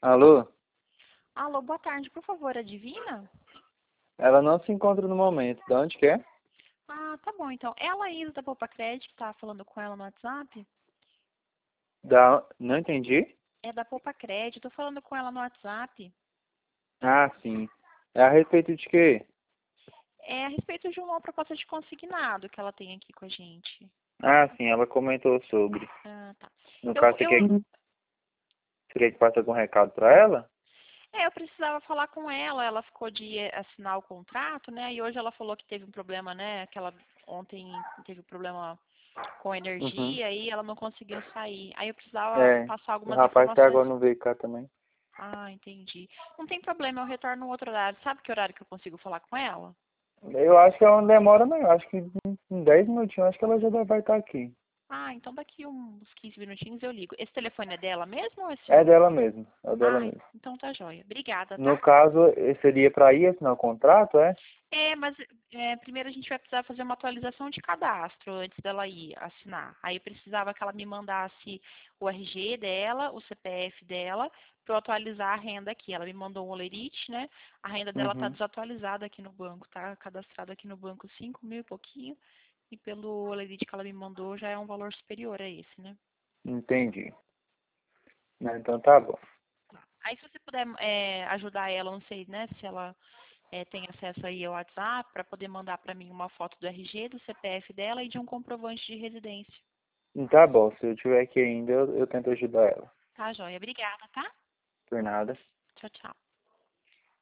Alô? Alô, boa tarde. Por favor, a Divina? Ela não se encontra no momento. De onde que é? Ah, tá bom, então. Ela, Isa da Poupa Crédito, que tá falando com ela no WhatsApp? Não entendi? É da Poupa Crédito, tô falando com ela no WhatsApp. Ah, sim. É a respeito de quê? É a respeito de uma proposta de consignado que ela tem aqui com a gente. Ah, sim, ela comentou sobre. Ah, tá. No Eu, caso, eu, você quer que passe algum recado pra ela? eu precisava falar com ela, ela ficou de assinar o contrato, né? E hoje ela falou que teve um problema, né? Que ela ontem teve um problema com a Uhum. energia e ela não conseguiu sair. Aí eu precisava É. passar O algumas rapaz até informações. agora não veio cá também. Ah, entendi. Não tem problema, eu retorno no outro horário. Sabe que horário que eu consigo falar com ela? Eu acho que ela não demora, não. Eu acho que em 10 minutinhos, acho que ela já vai estar aqui. Ah, então daqui uns 15 minutinhos eu ligo. Esse telefone é dela mesmo ou é É seu? dela mesmo. É dela Ah, mesmo. então tá joia. Obrigada, No tá? caso, seria pra ir assinar o contrato, é? Mas primeiro a gente vai precisar fazer uma atualização de cadastro antes dela ir assinar. Aí eu precisava que ela me mandasse o RG dela, o CPF dela, para eu atualizar a renda aqui. Ela me mandou um olerite, né? A renda dela tá Uhum. desatualizada aqui no banco, tá cadastrada aqui no banco 5 mil e pouquinho. E pelo olerite que ela me mandou já é um valor superior a esse, né? Entendi. Então tá bom. Aí se você puder ajudar ela, não sei, né, se ela tem acesso aí ao WhatsApp, para poder mandar para mim uma foto do RG, do CPF dela e de um comprovante de residência. Tá bom, se eu tiver aqui ainda, eu tento ajudar ela. Tá, joia? Obrigada, tá? Por nada. Tchau, tchau.